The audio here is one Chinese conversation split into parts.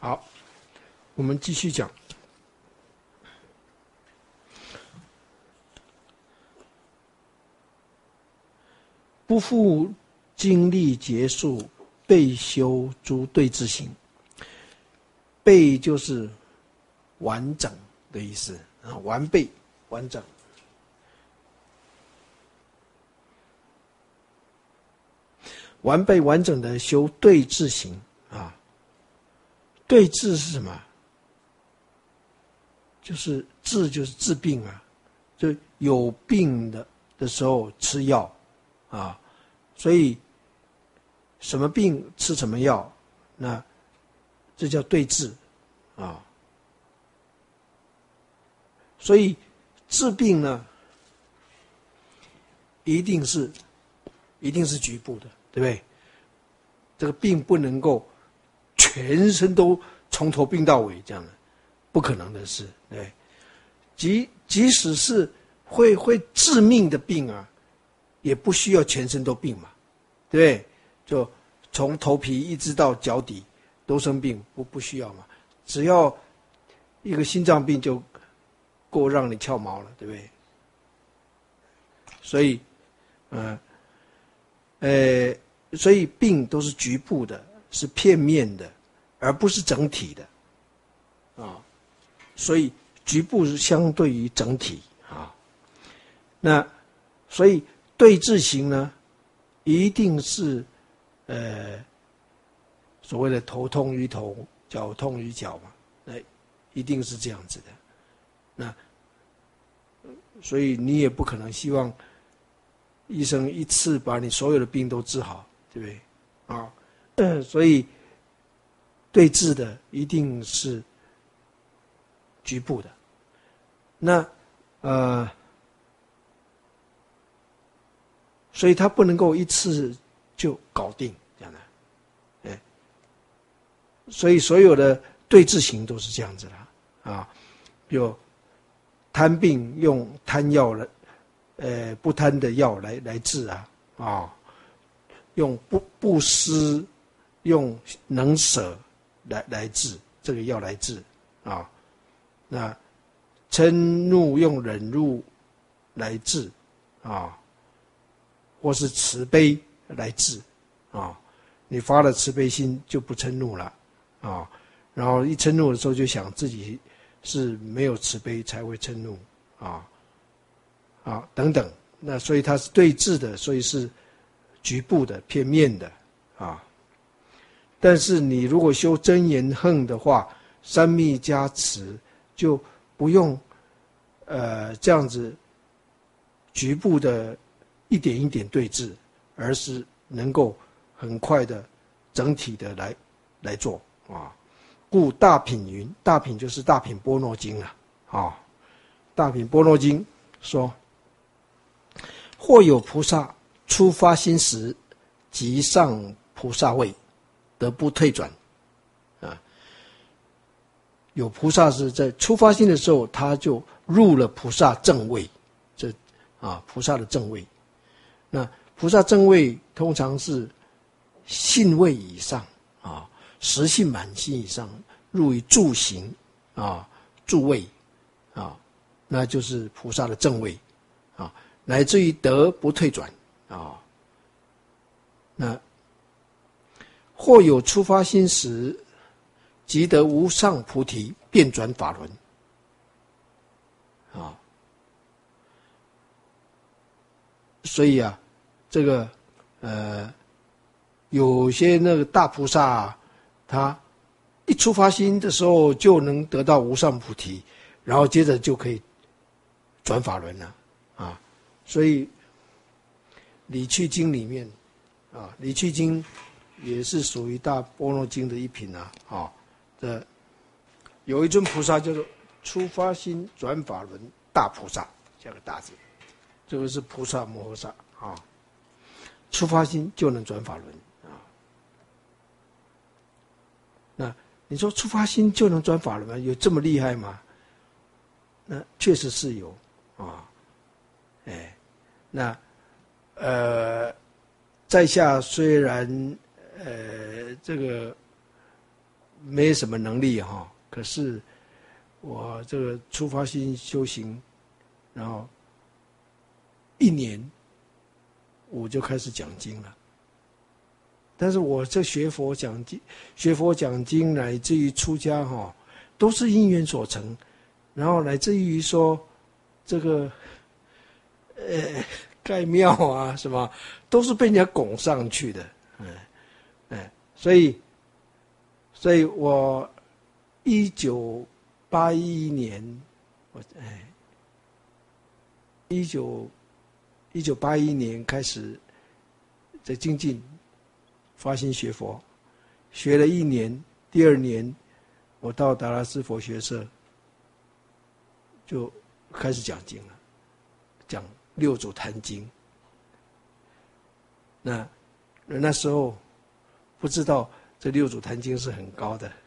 好，我们继续讲。不负经历结束，备修诸对治行。备就是完整的意思啊，完备、完整。完备完整的修对治行啊。对治是什么？就是治就是治病啊，就有病的时候吃药啊，所以什么病吃什么药，那这叫对治啊。所以治病呢，一定是局部的，对不对？这个病不能够全身都从头病到尾，这样的不可能的事，对。即使是会致命的病啊，也不需要全身都病嘛，对不对？就从头皮一直到脚底都生病，不需要嘛。只要一个心脏病就够让你翘毛了，对不对？所以，所以病都是局部的，是片面的，而不是整体的，啊，所以局部是相对于整体啊。那所以对治行呢，一定是所谓的头痛于头，脚痛于脚嘛，那一定是这样子的。那所以你也不可能希望医生一次把你所有的病都治好，对不对？啊，所以对治的一定是局部的。那所以他不能够一次就搞定这样的，所以所有的对治行都是这样子的啊。有贪病用贪药来，不贪的药来治啊，用不施，用能舍来治，这个药来治啊。那嗔怒用忍辱来治啊，或是慈悲来治啊。你发了慈悲心就不嗔怒了啊，然后一嗔怒的时候就想自己是没有慈悲才会嗔怒啊等等。那所以它是对治的，所以是局部的、片面的啊。但是你如果修真言横的话，三密加持就不用这样子局部的一点一点对治，而是能够很快的整体的来做啊。故大品云，大品就是大品般若经啊。大品般若经说，或有菩萨初发心时，即上菩萨位，得不退转啊。有菩萨是在初发心的时候，他就入了菩萨正位，菩萨的正位。那菩萨正位通常是信位以上啊，实信满心以上，入于住行啊，住位啊，那就是菩萨的正位啊，乃至于得不退转啊。那或有初发心时，即得无上菩提，遍转法轮啊。所以啊，这个有些那个大菩萨他一初发心的时候就能得到无上菩提，然后接着就可以转法轮了啊。所以理趣经里面啊，理趣经也是属于大般若经的一品有一尊菩萨叫做初发心转法轮大菩萨，加个大字，这个是菩萨摩诃萨啊。初发心就能转法轮啊。那你说初发心就能转法轮吗？有这么厉害吗？那确实是有啊。那在下虽然这个没什么能力哈，可是我这个出发心修行，然后1年我就开始讲经了。但是我这学佛讲经，乃至于出家哈，都是因缘所成，然后乃至于说这个盖庙啊什么，都是被人家拱上去的，所以我1981年，1981年开始在精进。发心学佛，学了1年，第2年我到达拉斯佛学社，就开始讲经了，讲六祖坛经。那时候不知道这六祖坛经是很高的，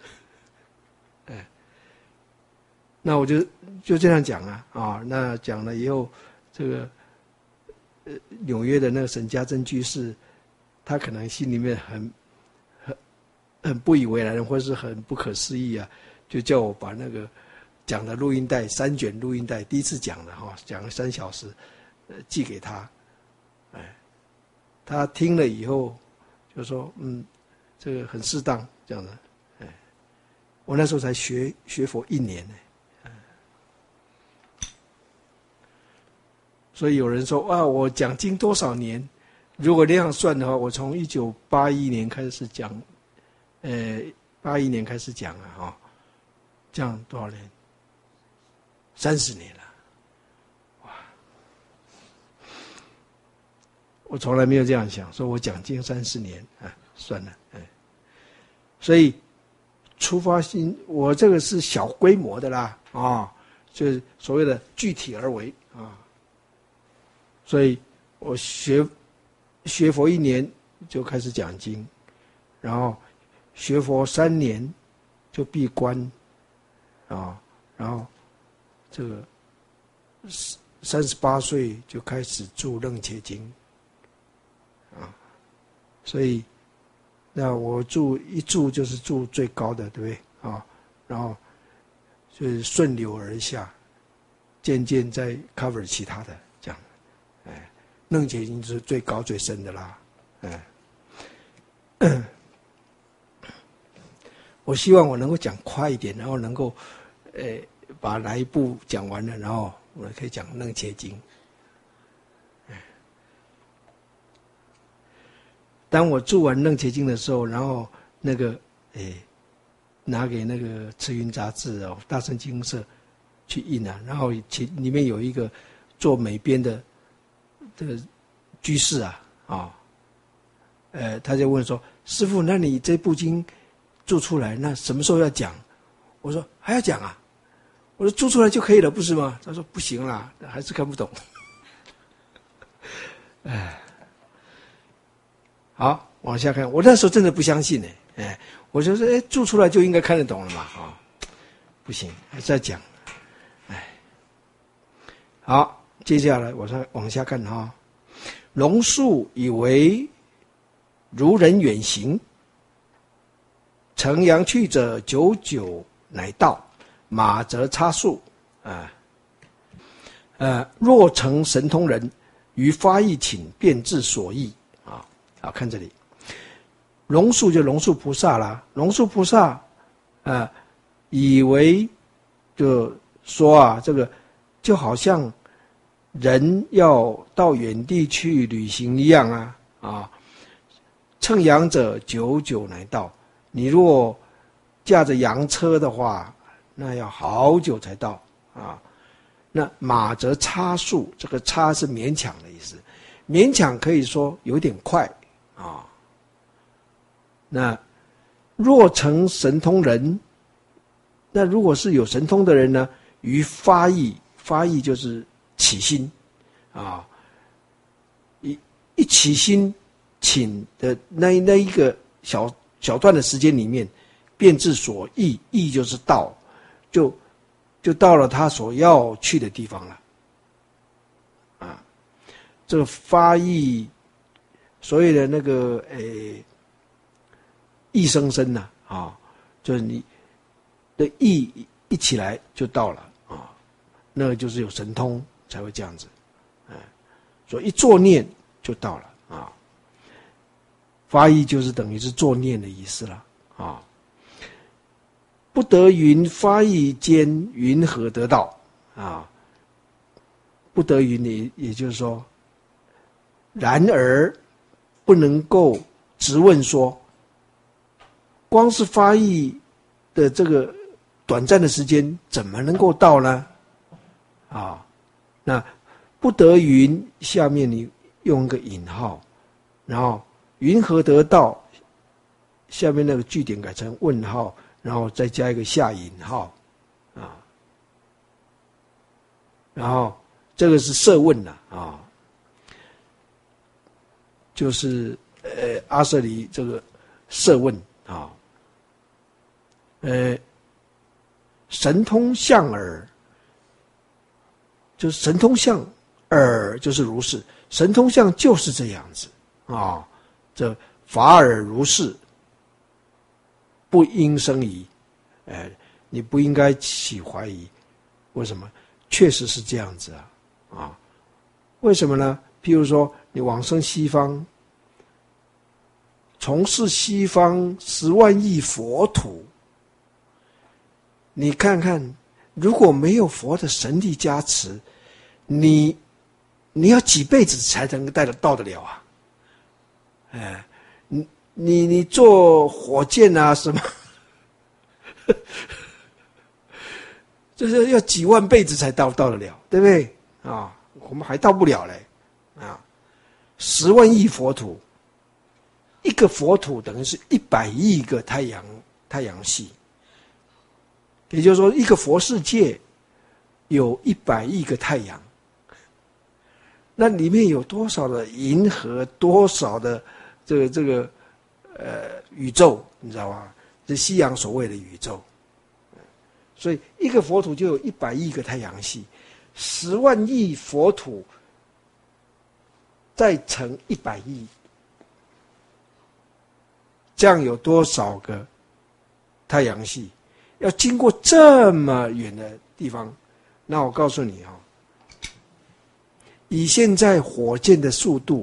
那我就这样讲啊，那讲了以后，这个纽约的那个沈家珍居士。他可能心里面很不以为然，或是很不可思议啊，就叫我把那个讲的录音带3卷录音带，第一次讲的讲了3小时，寄给他，他听了以后就说这个很适当这样的，我那时候才学佛1年呢，所以有人说啊，我讲经多少年？如果那样算的话，我从1981年开始讲，81年开始讲了这样多少年？30年了，哇！我从来没有这样想，说我讲经30年算了，所以出发心，我这个是小规模的啦，就是所谓的具体而为所以我学佛1年就开始讲经，然后学佛3年就闭关然后这个38岁就开始住楞伽经所以那我一住就是住最高的，对不对然后就是顺流而下，渐渐在 cover 其他的这样，楞伽经是最高最深的啦，我希望我能够讲快一点，然后能够，把哪一部讲完了，然后我可以讲楞伽经。当我做完楞伽经的时候，然后那个，拿给那个慈云杂志大乘经社去印然后里面有一个做美编的。这个居士他就问说：“师父，那你这部经做出来，那什么时候要讲？”我说：“还要讲啊！”我说：“做出来就可以了，不是吗？”他说：“不行啦，还是看不懂。”好，往下看。我那时候真的不相信我就说：“做出来就应该看得懂了嘛，不行，还是要讲。”好。接下来往下看龙树以为如人远行，乘羊去者久久乃到，马则差速若成神通人，于发意请便至所意好，看这里，龙树就龙树菩萨啦，龙树菩萨以为就说这个就好像。人要到远地去旅行一样乘羊者久久乃到。你如果驾着羊车的话，那要好久才到那马则差速，这个差是勉强的意思，勉强可以说有点快那若成神通人，那如果是有神通的人呢？于发意就是起心一起心请的那一个小段的时间里面，便至所意，意就是到，就到了他所要去的地方了这个发意，所谓的那个意生生就是你的意一起来就到了啊，那个就是有神通才会这样子，所以一作念就到了啊。发意就是等于是作念的意思了啊。不得云发意间，云何得道啊？不得云也就是说，然而不能够直问说，光是发意的这个短暂的时间怎么能够到呢？啊，那不得云下面你用一个引号，然后云何得道下面那个句点改成问号，然后再加一个下引号啊，然后这个是设问了啊，就是阿舍离这个设问啊，神通相耳，就是神通相耳就是如是，神通相就是这样子啊，这法尔如是，不应生疑，你不应该起怀疑，为什么？确实是这样子啊，为什么呢？譬如说，你往生西方，从事西方10万亿佛土，你看看，如果没有佛的神力加持，你要几辈子才能到得了啊？你坐火箭啊什么，就是要几万辈子才到得了，对不对啊？我们还到不了嘞啊！10万亿佛土，一个佛土等于是100亿个太阳系，也就是说，一个佛世界有100亿个太阳，那里面有多少的银河，多少的这个宇宙，你知道吗？这西洋所谓的宇宙。所以一个佛土就有100亿个太阳系，10万亿佛土再乘100亿，这样有多少个太阳系？要经过这么远的地方，那我告诉你啊，以现在火箭的速度，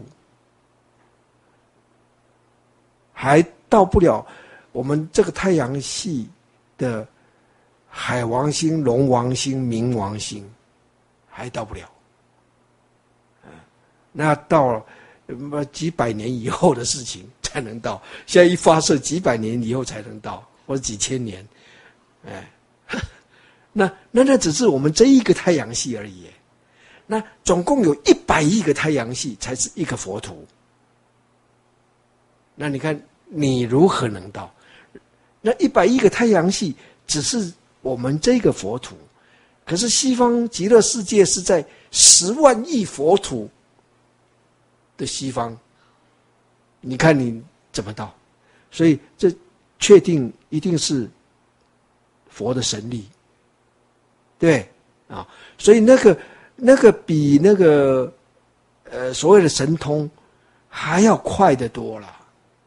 还到不了我们这个太阳系的海王星、龙王星、冥王星，还到不了。那到几百年以后的事情才能到，现在一发射几百年以后才能到，或者几千年，那只是我们这一个太阳系而已。那总共有100亿个太阳系才是一个佛土。那你看你如何能到？那100亿个太阳系只是我们这个佛土，可是西方极乐世界是在10万亿佛土的西方，你看你怎么到？所以这确定一定是佛的神力，对啊，所以那个比那个所谓的神通还要快得多了，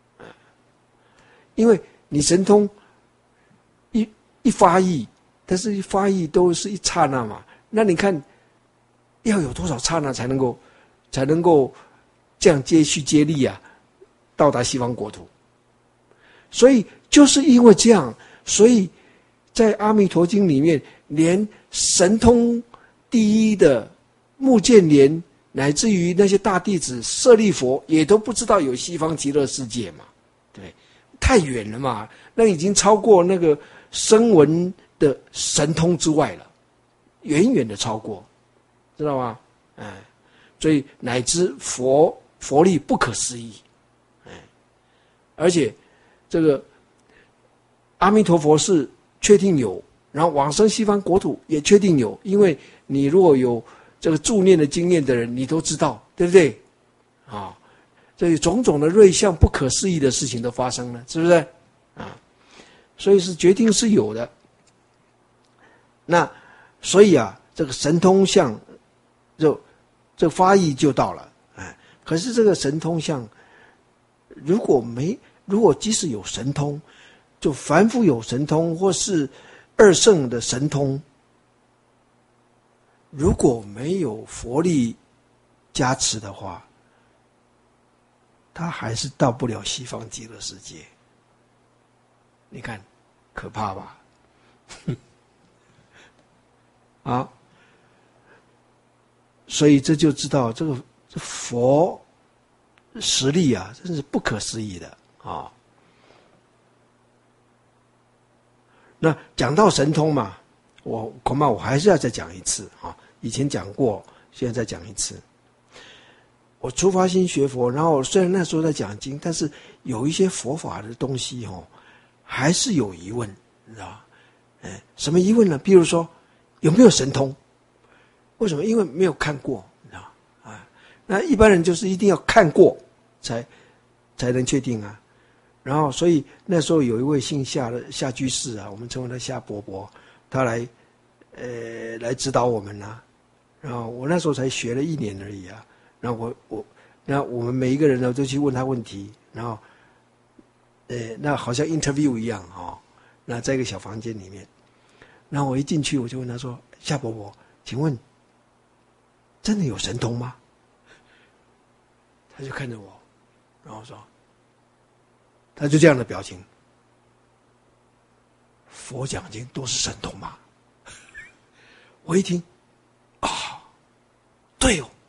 因为你神通一发意，但是一发意都是一刹那嘛，那你看要有多少刹那才能够这样接续接力啊，到达西方国土？所以就是因为这样，所以在《阿弥陀经》里面，连神通第一的目犍连，乃至于那些大弟子舍利佛，也都不知道有西方极乐世界嘛，对，太远了嘛，那已经超过那个声闻的神通之外了，远远的超过，知道吗？所以乃至佛力不可思议，而且这个阿弥陀佛是确定有，然后往生西方国土也确定有，因为你如果有这个助念的经验的人，你都知道，对不对？啊，这种种的瑞相不可思议的事情都发生了，是不是？啊，所以是决定是有的。那所以啊，这个神通相这发意就到了，可是这个神通相，如果即使有神通， 就凡夫有神通或是二圣的神通，如果没有佛力加持的话，他还是到不了西方极乐世界。你看可怕吧？啊，所以这就知道这佛实力啊，真是不可思议的啊。那讲到神通嘛，恐怕我还是要再讲一次啊。以前讲过，现在再讲一次。我出发心学佛，然后虽然那时候在讲经，但是有一些佛法的东西还是有疑问，你知道吧？什么疑问呢？比如说有没有神通？为什么？因为没有看过，你知道啊？那一般人就是一定要看过才能确定啊。然后，所以那时候有一位姓夏的夏居士啊，我们称为他夏伯伯，他来指导我们啊。然后我那时候才学了1年而已啊。然后我们每一个人呢都去问他问题，然后那好像 interview 一样那在一个小房间里面，然后我一进去我就问他说：“夏伯伯，请问真的有神通吗？”他就看着我，然后说，他就这样的表情：“佛讲经都是神通吗？”我一听，对哦。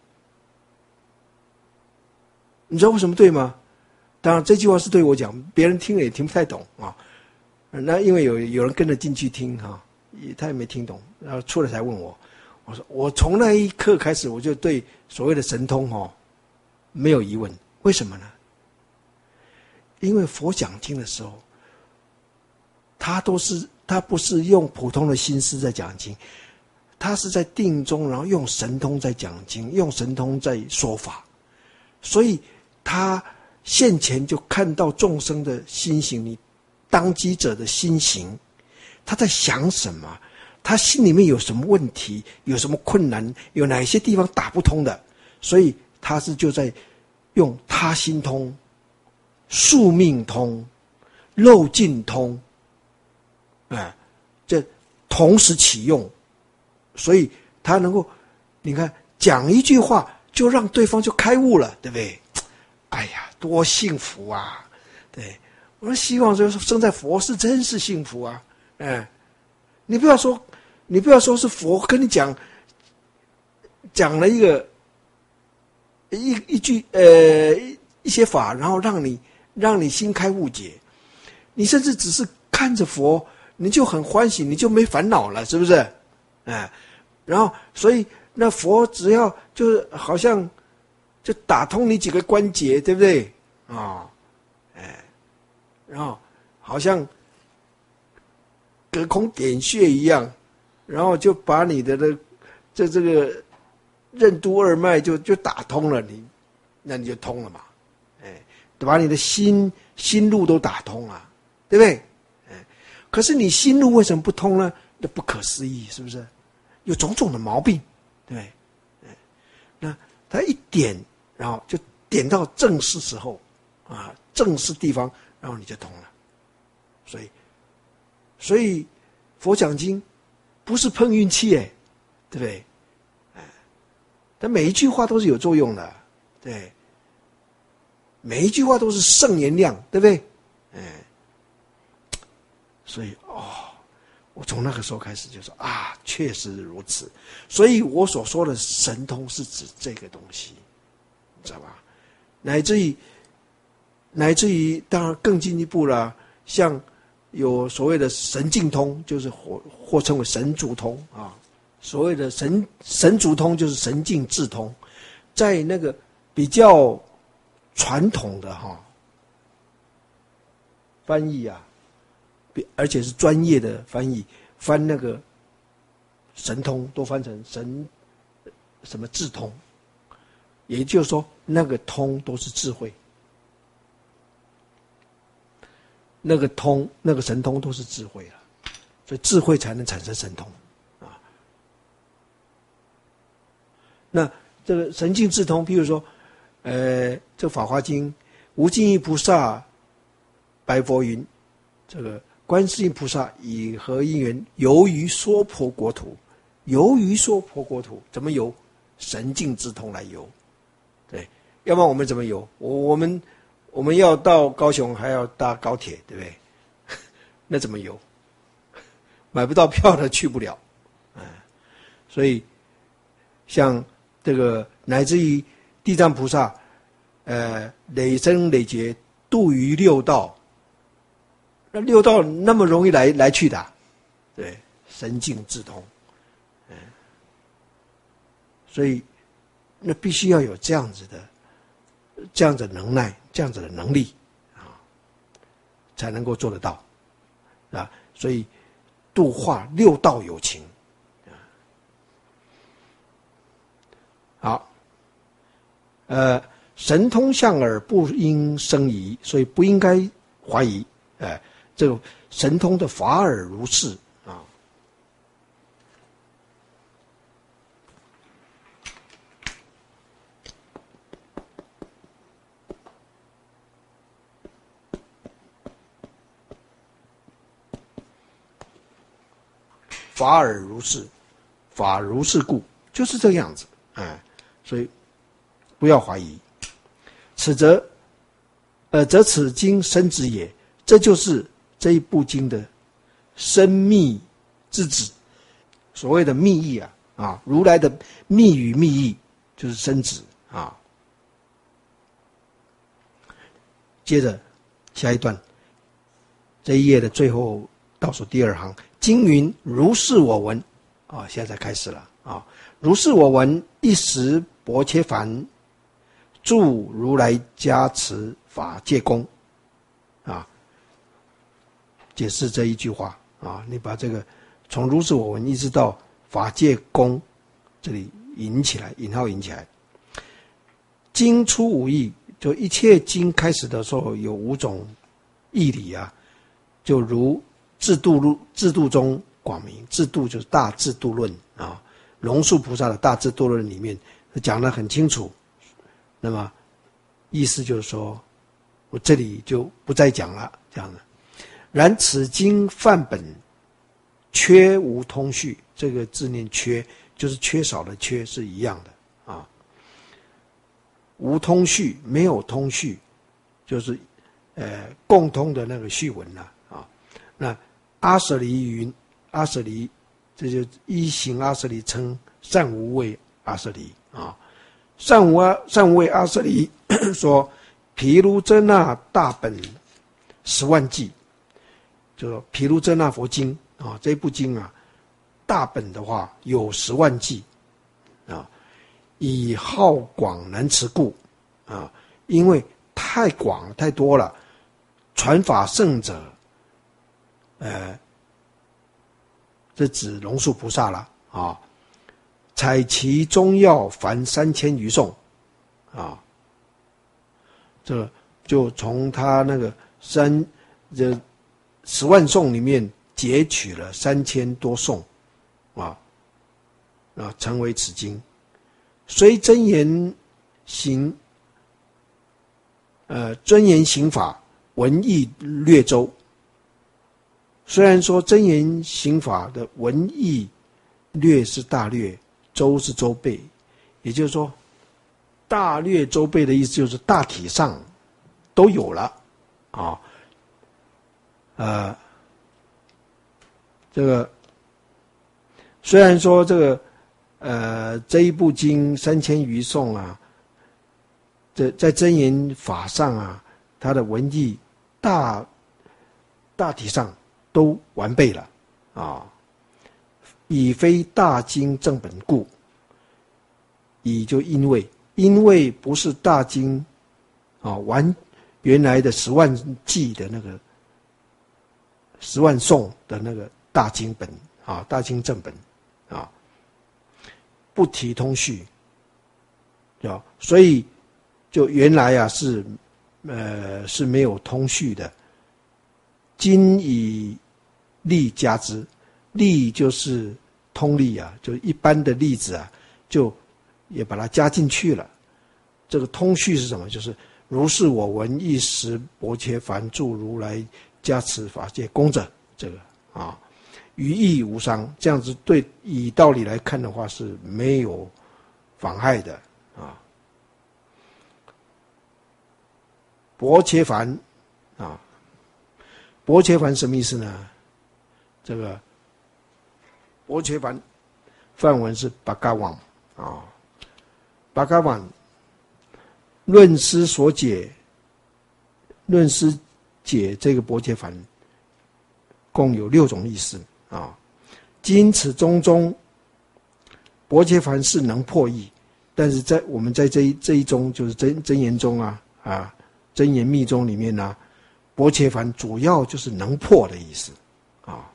你知道为什么对吗？当然这句话是对我讲，别人听了也听不太懂啊。那因为有人跟着进去听他也没听懂，然后出来才问我。我说我从那一刻开始，我就对所谓的神通没有疑问。为什么呢？因为佛讲经的时候，他不是用普通的心思在讲经，他是在定中，然后用神通在讲经，用神通在说法，所以他现前就看到众生的心行，你当机者的心行，他在想什么，他心里面有什么问题，有什么困难，有哪些地方打不通的，所以他就在用他心通、宿命通、漏尽通，这同时启用，所以他能够，你看讲一句话就让对方就开悟了，对不对？哎呀，多幸福啊！对，我说希望说生在佛是真是幸福啊！你不要说是佛跟你讲了一句一些法，然后让你心开悟解，你甚至只是看着佛，你就很欢喜，你就没烦恼了，是不是？然后所以那佛只要就是好像就打通你几个关节，对不对？然后好像隔空点穴一样，然后就把你的这个任督二脉就打通了，那你就通了嘛，把你的心路都打通了，对不对？可是你心路为什么不通呢？那不可思议，是不是？有种种的毛病，对不对？那他一点，然后就点到正是时候正是地方，然后你就通了。所以佛讲经不是碰运气，对不对？但每一句话都是有作用的，对，每一句话都是圣言量，对不对？所以我从那个时候开始就说确实如此。所以我所说的神通是指这个东西，你知道吧？乃至于当然更进一步了，像有所谓的神境通，就是或称为神足通所谓的神足通就是神境智通，在那个比较传统的翻译而且是专业的翻译，翻那个神通都翻成神什么智通，也就是说那个通都是智慧，那个神通都是智慧了，所以智慧才能产生神通那这个神境智通，譬如说这《法华经》无尽意菩萨白佛云： 这个观世音菩萨以何因缘游于娑婆国土？游于娑婆国土怎么游？神境之通来游。对，要不然我们怎么游？我们要到高雄还要搭高铁，对不对？那怎么游？买不到票的去不了。所以像这个乃至于地藏菩萨累生累劫度于六道，那六道那么容易来去的，对，神境自通，所以那必须要有这样子的能耐，这样子的能力啊，才能够做得到啊。所以度化六道有情啊。好，神通相耳不应生疑，所以不应该怀疑。这个神通的法尔如是啊。法尔如是，法如是故，就是这个样子。所以不要怀疑。此则此经深旨也，这就是这一部经的深密之旨。所谓的密意如来的密语密意就是深旨啊。接着下一段，这一页的最后倒数第二行，经云如是我闻啊，现在开始了啊。如是我闻，一时薄伽梵助如来加持法界功啊。解释这一句话啊，你把这个从如是我闻一直到法界功这里引起来，引号引起来。经出五义，就一切经开始的时候有五种义理啊，就如制度中广明，制度就是大制度论啊，龙树菩萨的大制度论里面讲得很清楚。那么意思就是说，我这里就不再讲了，这样的。然此经范本缺无通序，这个字念缺，就是缺少的缺是一样的啊。无通序，没有通序，就是共通的那个序文了啊。那阿舍离云，阿舍离，这就一行阿舍离称善无畏阿舍离啊。善无畏阿舍离说，毗卢遮那大本10万偈，就说毗卢遮那佛经啊，这部经啊，大本的话有10万偈啊，以浩广难持故啊，因为太广太多了，传法圣者，这指龙树菩萨了啊。采其中要凡3000余颂啊，这个就从他那个10万颂里面截取了3000多颂啊，成为此经。虽真言行真言行法文义略周，虽然说真言行法的文义略是大略，周是周备，也就是说大略周备的意思就是大体上都有了啊。这个虽然说这个这一部经3000余颂啊，在真言法上啊，它的文义大体上都完备了啊。已非大经正本故，以就因为不是大经啊，原来的10万偈的那个10万颂的那个大经本啊，大经正本啊，不提通序，所以就原来啊是没有通序的。今以例加之，例就是通例啊，就一般的例子啊，就也把它加进去了。这个通序是什么？就是如是我闻，一时薄伽梵助如来加持法界功者，这个啊，于义无伤，这样子对以道理来看的话是没有妨害的啊。薄伽梵啊，薄伽梵什么意思呢？这个薄伽梵梵文是巴嘎王啊，巴嘎王论师所解，论师解这个薄伽梵共有6种意思啊。今此中薄伽梵是能破义，但是我们在这一宗就是真言中啊真言密宗里面呢，薄伽梵主要就是能破的意思啊。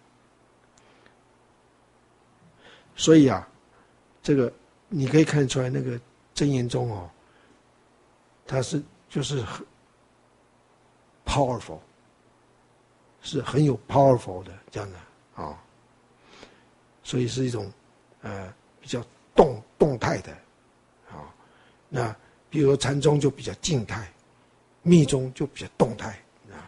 所以这个你可以看出来，那个真言宗它就是很 powerful， 是很有 powerful 的这样的啊，所以是一种比较动态的啊。那比如说禅宗就比较静态，密宗就比较动态啊。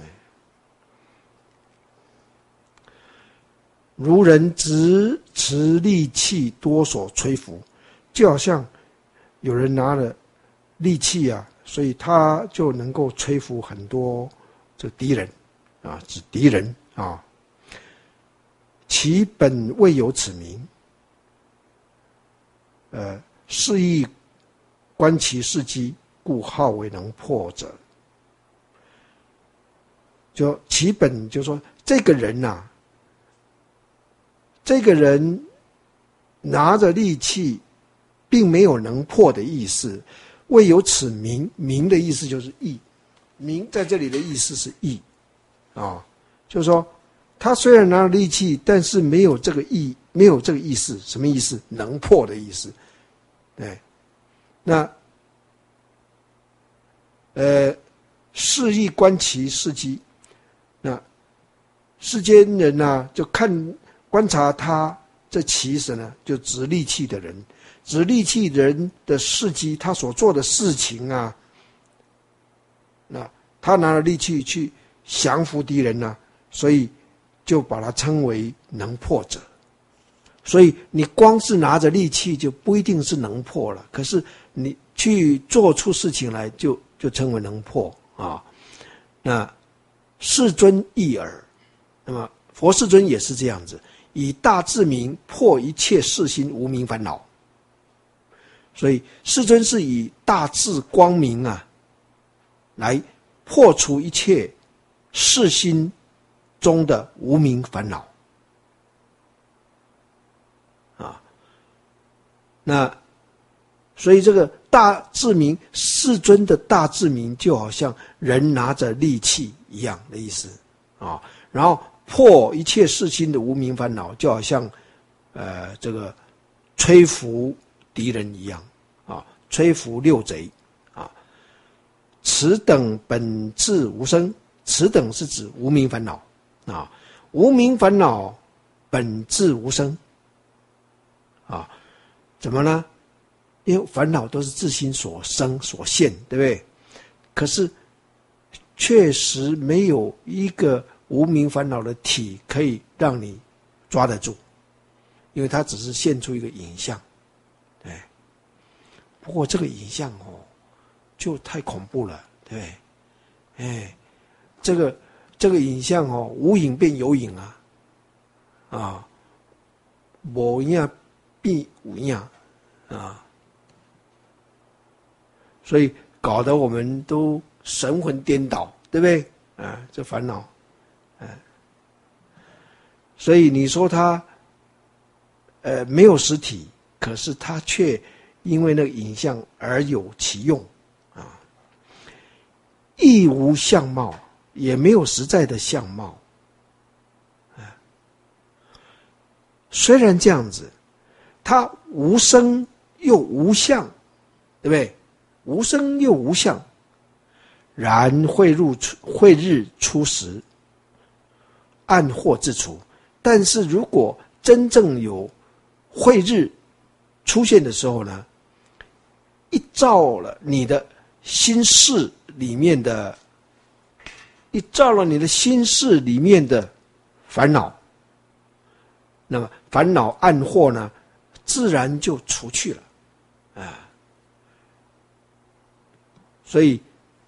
如人执持利器多所摧伏，就好像有人拿了利器所以他就能够摧伏很多这敌人啊，指敌人啊。其本未有此名，是亦观其事机，故号为能破者。就其本就说这个人这个人拿着利器，并没有能破的意思。未有此名，名的意思就是义，名在这里的意思是义啊，就是说他虽然拿了利器，但是没有这个义，没有这个意思。什么意思？能破的意思。对，那是亦观其事机。那世间人就观察他这其实呢，就执利器的人，执利器人的事机，他所做的事情那他拿了利器去降服敌人所以就把他称为能破者。所以你光是拿着利器就不一定是能破了，可是你去做出事情来就称为能破啊。那世尊亦尔，那么佛世尊也是这样子，以大智明破一切世心无明烦恼。所以世尊是以大智光明来破除一切世心中的无明烦恼那所以这个大智明，世尊的大智明就好像人拿着利器一样的意思然后破一切世心的无明烦恼，就好像这个摧伏敌人一样摧伏六贼此等本质无生，此等是指无明烦恼无明烦恼本质无生怎么呢？因为烦恼都是自心所生所现，对不对？可是确实没有一个无明烦恼的体可以让你抓得住，因为它只是现出一个影像。对，不过这个影像就太恐怖了，对不对？这个影像无影变有影无影变有影所以搞得我们都神魂颠倒，对不对？这烦恼所以你说它没有实体，可是它却因为那个影像而有其用亦无相貌，也没有实在的相貌虽然这样子，它无声又无相，对不对？无声又无相，然慧日出时，暗惑自除。但是如果真正有慧日出现的时候呢，一照了你的心事里面的你照了你的心事里面的烦恼，那么烦恼暗惑呢，自然就除去了啊。所以，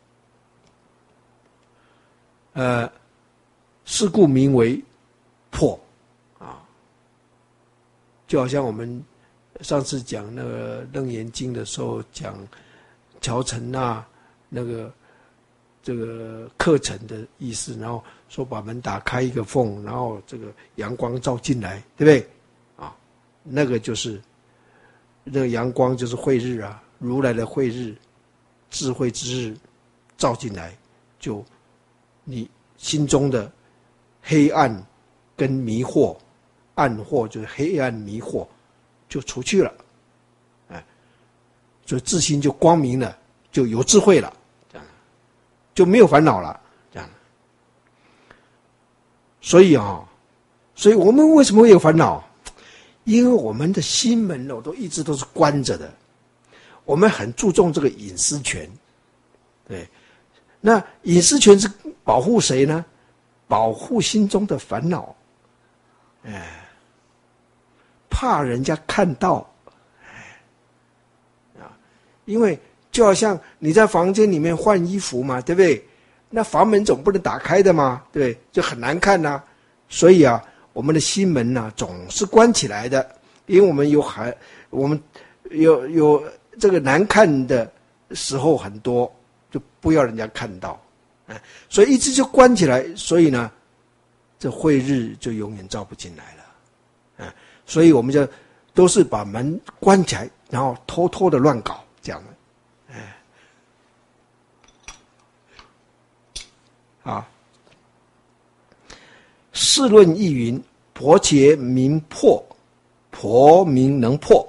是故名为破啊。就好像我们上次讲那个《楞严经》的时候，讲乔陈那这个课程的意思，然后说把门打开一个缝，然后这个阳光照进来，对不对？啊，那个就是那个阳光就是慧日啊，如来的慧日，智慧之日照进来，就你心中的黑暗跟迷惑，暗惑就是黑暗迷惑，就除去了，哎，所以自心就光明了，就有智慧了，这样就没有烦恼了，这样。所以所以我们为什么会有烦恼？因为我们的心门都一直都是关着的，我们很注重这个隐私权，对。那隐私权是保护谁呢？保护心中的烦恼，怕人家看到，因为就好像你在房间里面换衣服嘛，对不对？那房门总不能打开的嘛，对不对？就很难看啊。所以我们的心门总是关起来的，因为我们有这个难看的时候很多，就不要人家看到，所以一直就关起来，所以呢，这慧日就永远照不进来了，所以我们就都是把门关起来，然后偷偷的乱搞这样的，世论亦云：婆伽名破，婆名能破，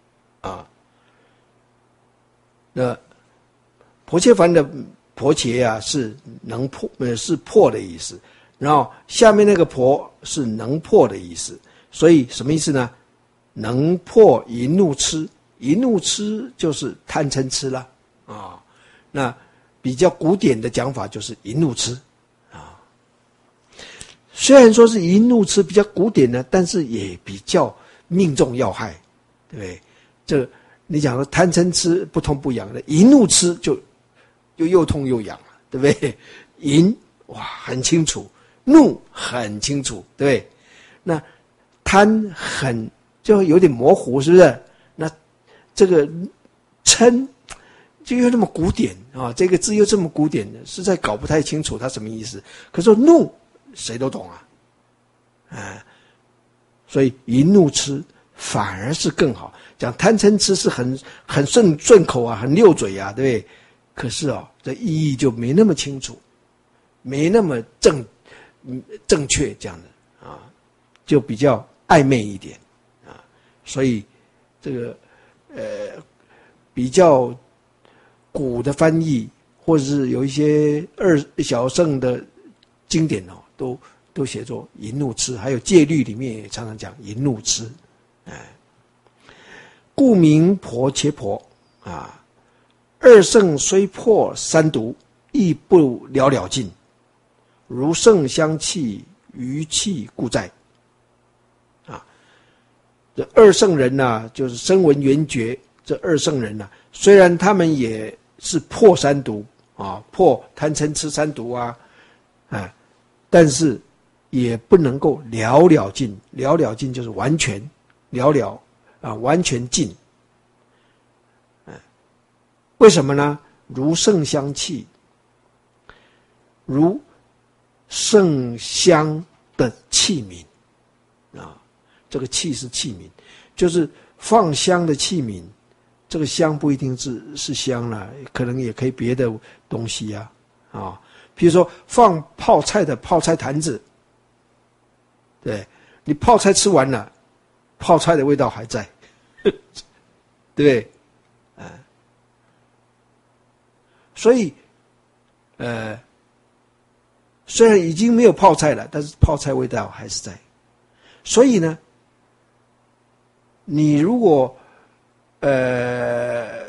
那婆伽梵的婆伽是能破，是破的意思。然后下面那个婆是能破的意思。所以什么意思呢？能破淫怒痴，淫怒痴就是贪嗔痴了啊。那比较古典的讲法就是淫怒痴啊。虽然说是淫怒痴比较古典呢，但是也比较命中要害，对不对？这你讲说贪嗔痴不痛不痒的，淫怒痴就又痛又痒了，对不对？淫哇很清楚，怒很清楚，对不对？那贪就有点模糊，是不是？那这个嗔就又那么古典啊，这个字又这么古典，实在搞不太清楚它什么意思。可是怒谁都懂所以淫怒痴反而是更好。讲贪嗔痴是很顺口啊，很溜嘴啊，对不对？可是这意义就没那么清楚，没那么正确，这样的就比较暧昧一点所以这个比较古的翻译，或者是有一些二小乘的经典都写作淫怒痴，还有戒律里面也常常讲淫怒痴，故名婆伽婆二圣虽破三毒，亦不了尽，如圣相弃，余气故在。这二圣人就是声闻缘觉这二圣人虽然他们也是破三毒破贪嗔痴三毒但是也不能够了尽，了尽就是完全完全尽。为什么呢？如圣相弃，如圣香的器皿这个器是器皿，就是放香的器皿。这个香不一定是香了，可能也可以别的东西比如说放泡菜的泡菜坛子，对，你泡菜吃完了，泡菜的味道还在，对不对？所以虽然已经没有泡菜了，但是泡菜味道还是在。所以呢，你如果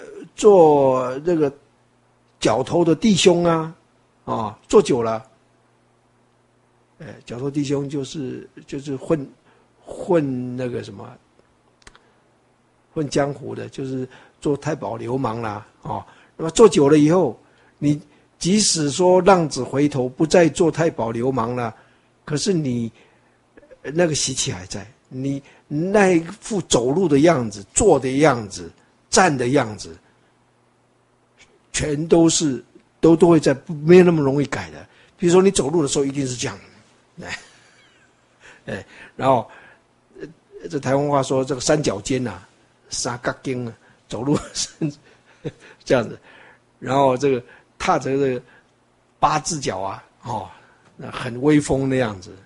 做这个角头的弟兄做久了角头弟兄就是混那个什么，混江湖的，就是做太保流氓啦，哦，那么做久了以后，你即使说浪子回头，不再做太保流氓了，可是你那个习气还在，你那一副走路的样子、坐的样子、站的样子，全都会在，没有那么容易改的。比如说你走路的时候一定是这样，然后这台湾话说这个三角尖啊，三角筋啊，走路是这样子，然后这个踏着这个八字脚啊，哦，那很威风的样子，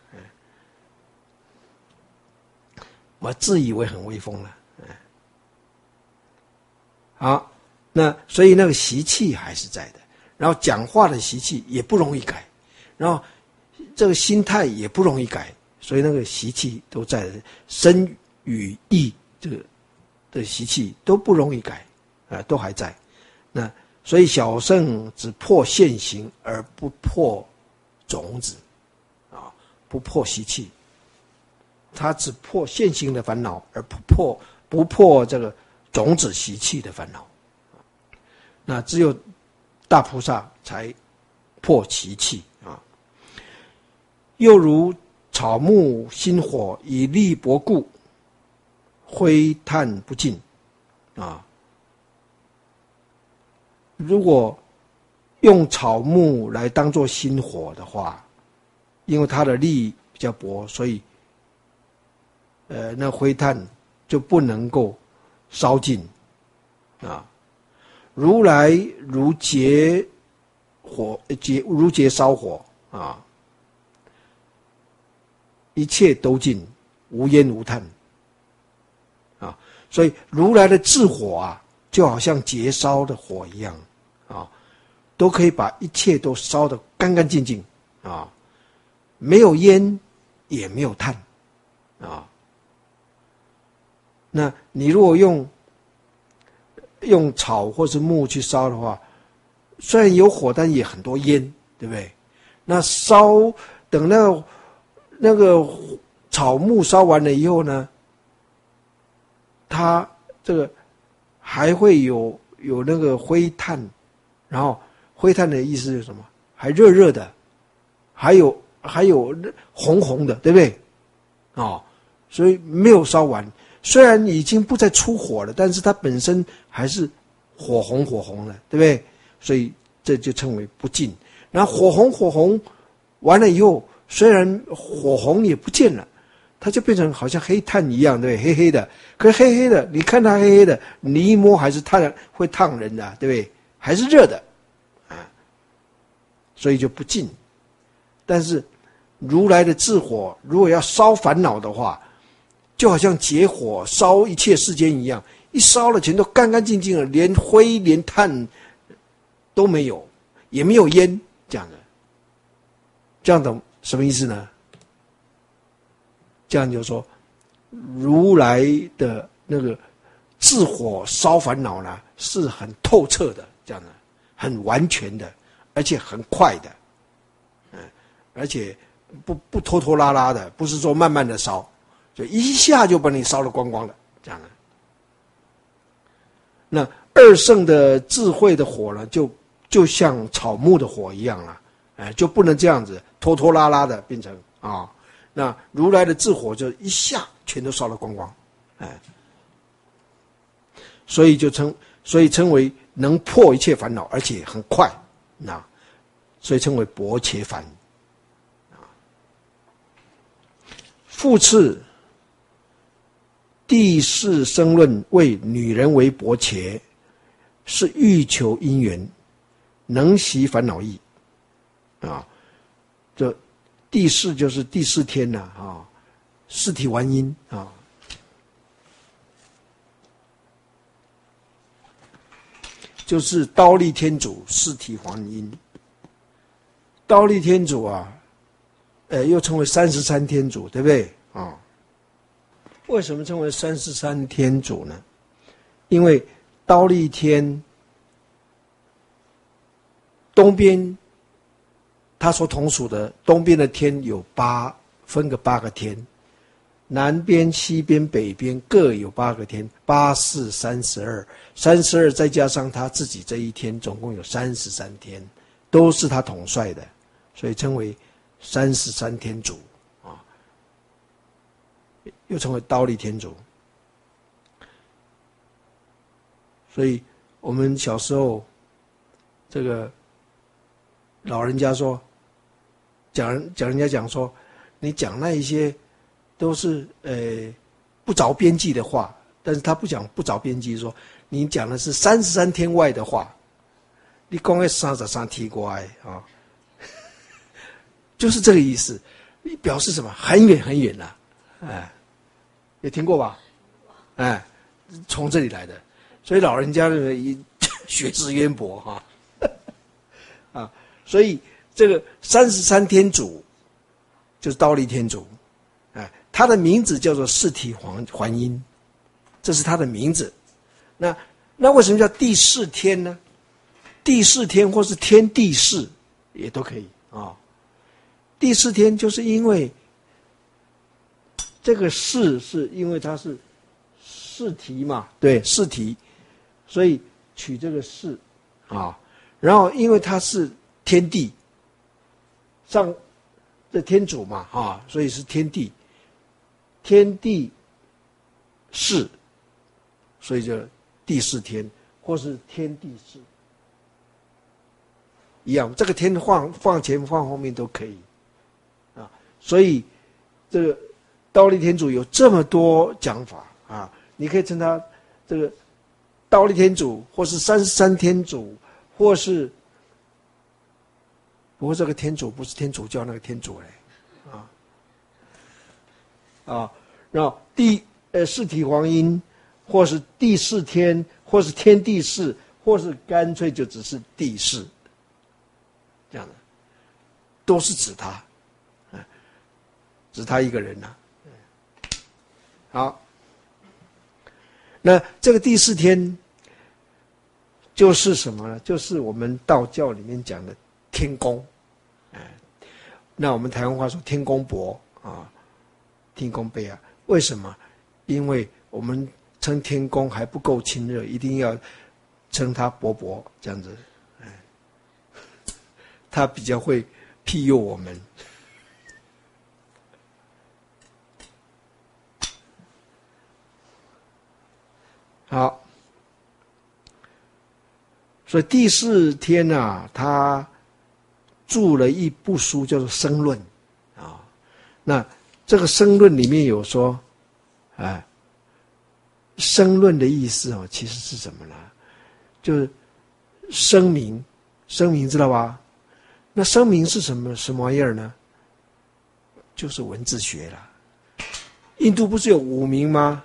我自以为很威风了，好，那所以那个习气还是在的，然后讲话的习气也不容易改，然后这个心态也不容易改，所以那个习气都在的，身语意这个的习气都不容易改，都还在。那所以小圣只破现行而不破种子，不破习气，他只破现行的烦恼，而不破这个种子习气的烦恼。那只有大菩萨才破习气啊。又如草木心火以力搏故，灰炭不尽啊。如果用草木来当作心火的话，因为它的力比较薄，所以那灰炭就不能够烧尽啊。如来如劫烧火啊，一切都尽，无烟无炭啊。所以如来的智火啊，就好像劫烧的火一样啊，都可以把一切都烧得干干净净啊，没有烟也没有炭啊。那你如果用草或是木去烧的话，虽然有火，但也很多烟，对不对？那等那个草木烧完了以后呢，它这个还会有那个灰炭，然后灰炭的意思是什么？还热热的，还有红红的，对不对？所以没有烧完。虽然已经不再出火了，但是它本身还是火红的，对不对？所以这就称为不尽。然后火红完了以后，虽然火红也不见了，它就变成好像黑炭一样，对不对？黑黑的。可是黑黑的，你看它黑黑的，你一摸还是会烫人的，对不对？还是热的啊，所以就不尽。但是如来的智火，如果要烧烦恼的话，就好像劫火烧一切世间一样，一烧了全都干干净净的，连灰连炭都没有，也没有烟，这样的。这样懂什么意思呢？这样就是说，如来的那个智火烧烦恼呢，是很透彻的，这样的，很完全的，而且很快的，而且不拖拖拉拉的，不是说慢慢的烧。就一下就把你烧得光光了，这样的。那二圣的智慧的火呢，就像草木的火一样了，就不能这样子拖拖拉拉的变成啊。那如来的智火就一下全都烧得光光，所以称为能破一切烦恼，而且很快，那所以称为薄伽梵。复次。第四生论为女人为薄伽，是欲求姻缘，能习烦恼意啊。这第四就是第四天了啊，四体还阴啊。就是忉利天主四体还阴。忉利天主啊，又称为33天主，对不对啊？为什么称为33天主呢？因为忉利天东边他所统属的东边的天有分个8个天，南边、西边、北边各有8个天，8、4、32，32再加上他自己这一天，总共有33天，都是他统帅的，所以称为33天主啊，又称为忉利天主。所以我们小时候，这个老人家说，讲人家讲说，你讲那一些都是不着边际的话，但是他不讲不着边际，说你讲的是33天外的话，你讲的33天外啊，就是这个意思，你表示什么？很远很远了，哎，也听过吧？哎，从这里来的。所以老人家的学识渊博哈，啊，所以这个33天主就是忉利天主，哎，他的名字叫做四体还阴，这是他的名字。那为什么叫第4天呢？第4天或是天地4也都可以啊。第4天就是因为这个4是因为它是四体嘛，对，四体。所以取这个4啊，然后因为它是天地上这天主嘛啊，所以是天地4，所以就第4天或是天地4一样，这个天放前放后面都可以啊。所以这个忉利天主有这么多讲法啊，你可以称他这个忉利天主，或是33天主，或是，不过这个天主不是天主教那个天主嘞，然后四体还阴，或是第4天，或是天地4，或是干脆就只是第4，这样的，都是指他，指他一个人呐。好。那这个第4天就是什么呢？就是我们道教里面讲的天公，那我们台湾话说天公伯啊，天公伯啊。为什么？因为我们称天公还不够亲热，一定要称他伯伯这样子，他比较会庇佑我们。好，所以第4天啊，他著了一部书叫做《申论》啊。那这个《申论》里面有说，申论的意思哦，其实是什么呢？就是声明，声明知道吧？那声明是什么玩意儿呢？就是文字学了。印度不是有5名吗？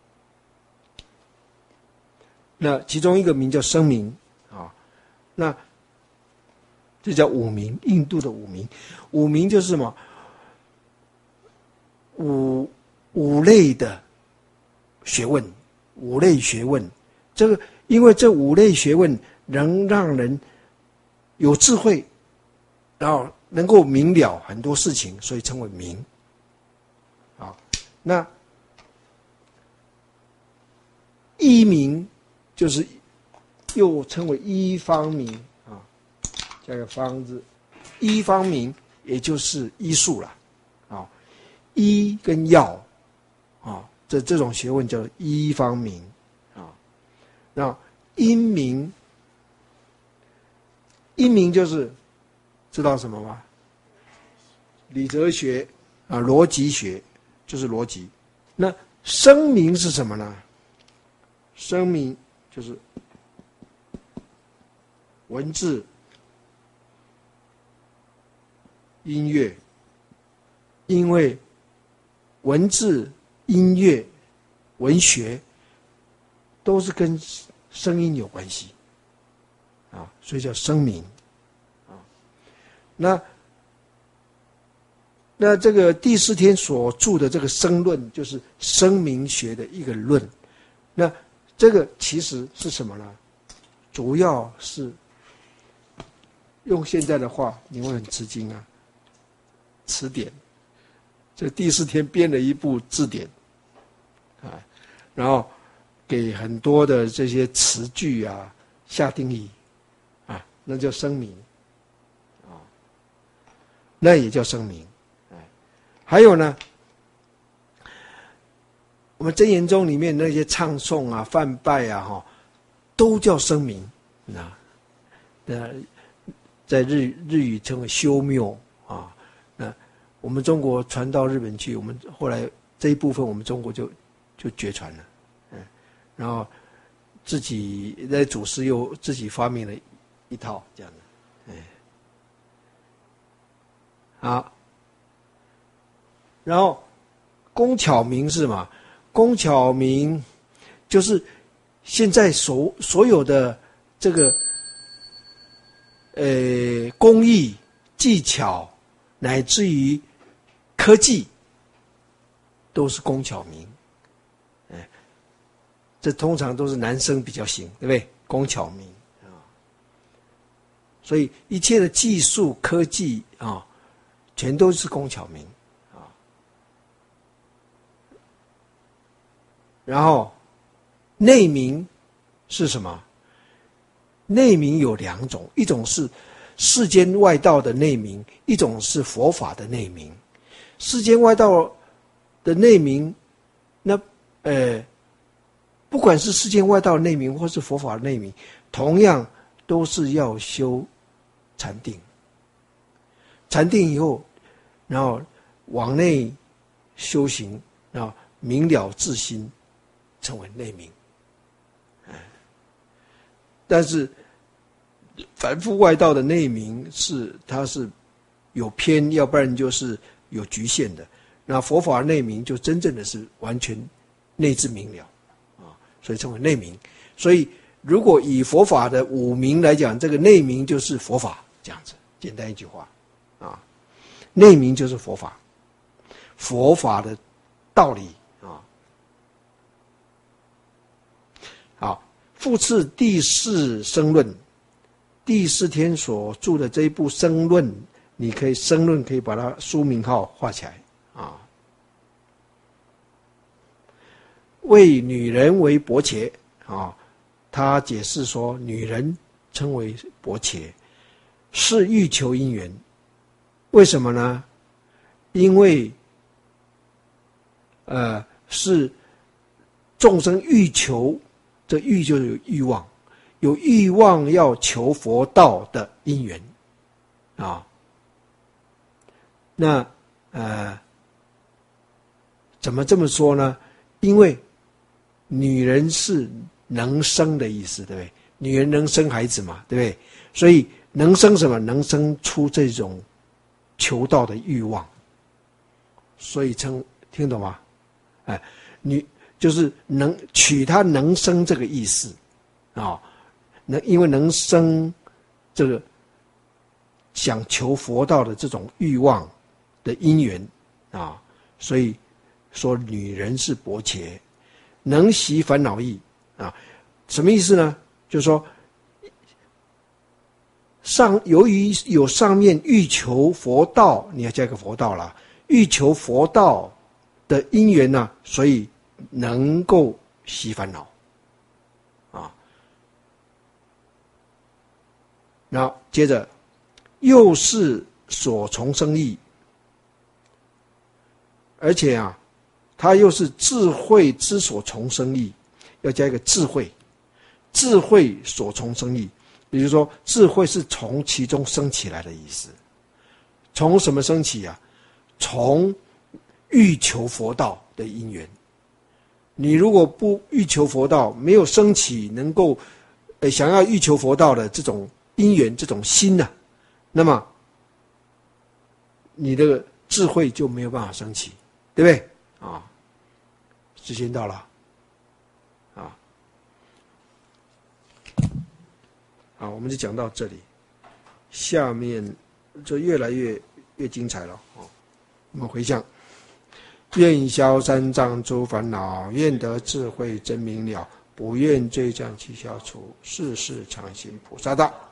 那其中一个名叫声明啊，那这叫5名，印度的5名，5名就是什么五类的学问，5类学问。这个因为这5类学问能让人有智慧，然后能够明了很多事情，所以称为明。好，那一明就是又称为一方明啊，加个方字，一方明也就是医术了啊，医跟药啊，这种学问叫医方明啊。那因明，因明就是知道什么吗？理哲学啊，逻辑学就是逻辑。那声明是什么呢？声明就是文字、音乐，因为文字、音乐、文学都是跟声音有关系啊，所以叫声明啊。那这个第4天所著的这个声论，就是声明学的一个论。那这个其实是什么呢？主要是用现在的话，你会很吃惊啊。词典，这第4天编了一部字典，啊，然后给很多的这些词句啊下定义，啊，那叫声明，啊，那也叫声明，哎，还有呢，我们真言宗里面那些唱诵啊、梵拜啊，哈，都叫声明，啊，在日语称为修谬啊。那我们中国传到日本去，我们后来这一部分我们中国就绝传了，然后自己那祖师又自己发明了一套这样的，好，然后工巧明是嘛？工巧明就是现在所有的这个工艺技巧乃至于科技都是工巧明，这通常都是男生比较行，对不对？工巧明啊，所以一切的技术科技啊，全都是工巧明啊。然后内明是什么？内明有2种，一种是世间外道的内明，一种是佛法的内明。世间外道的内明，那不管是世间外道的内明或是佛法的内明，同样都是要修禅定。禅定以后，然后往内修行，然后明了自心，成为内明。但是凡夫外道的内明它是有偏，要不然就是有局限的。那佛法的内明就真正的是完全内自明了啊，所以称为内明。所以如果以佛法的5明来讲，这个内明就是佛法，这样子简单一句话啊，内明就是佛法，佛法的道理啊。好，复次第4生论，第4天所著的这一部生论，你可以生论可以把它书名号画起来啊。为女人为薄伽啊，他解释说，女人称为薄伽，是欲求因缘。为什么呢？因为是众生欲求，这欲就是有欲望，有欲望要求佛道的因缘啊。那怎么这么说呢？因为女人是能生的意思，对不对？女人能生孩子嘛，对不对？所以能生什么？能生出这种求道的欲望，所以听懂吗？女就是能取她能生这个意思啊，因为能生这个想求佛道的这种欲望的因缘啊，所以说女人是薄伽，能习烦恼意啊，什么意思呢？就是说由于有上面欲求佛道，你要加一个佛道啦，欲求佛道的因缘呢，所以能够习烦恼啊。然后接着又是所从生意，而且啊，它又是智慧之所从生意，要加一个智慧，智慧所从生意。比如说智慧是从其中生起来的意思。从什么生起啊？从欲求佛道的因缘。你如果不欲求佛道，没有升起能够想要欲求佛道的这种因缘，这种心啊，那么你的智慧就没有办法升起，对不对啊？时间到了啊，好，我们就讲到这里，下面就越来越精彩了啊。我们回向，愿消三障诸烦恼，愿得智慧真明了，不愿罪障其消除，世世常行菩萨道。